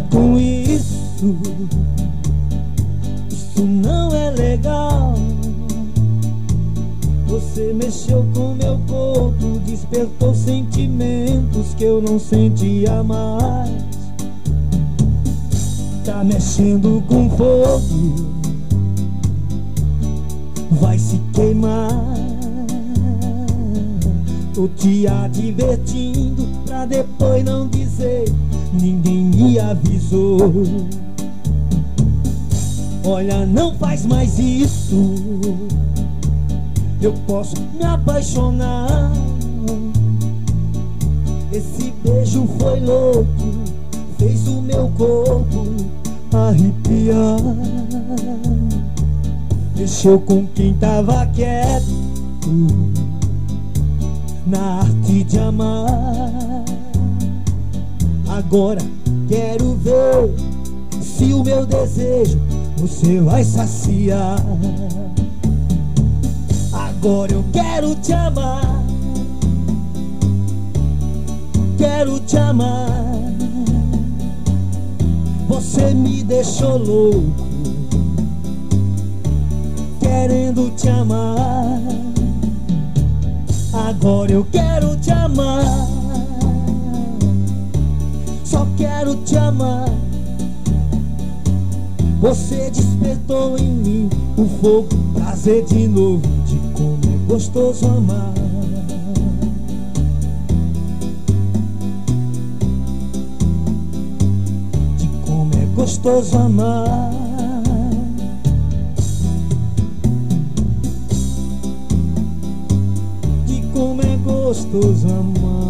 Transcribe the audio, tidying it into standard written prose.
com isso. Isso não é legal. Você mexeu com meu corpo, despertou sentimentos que eu não sentia mais. Tá mexendo com fogo, vai se queimar. Tô te advertindo pra depois não dizer ninguém me avisou. Olha, não faz mais isso. Eu posso me apaixonar. Esse beijo foi louco, fez o meu corpo arrepiar. Mexeu com quem tava quieto na arte de amar. Agora quero ver se o meu desejo você vai saciar. Agora eu quero te amar, quero te amar. Você me deixou louco, querendo te amar. Agora eu quero te amar, só quero te amar. Você despertou em mim o fogo, prazer de novo, de como é gostoso amar. De como é gostoso amar. De como é gostoso amar.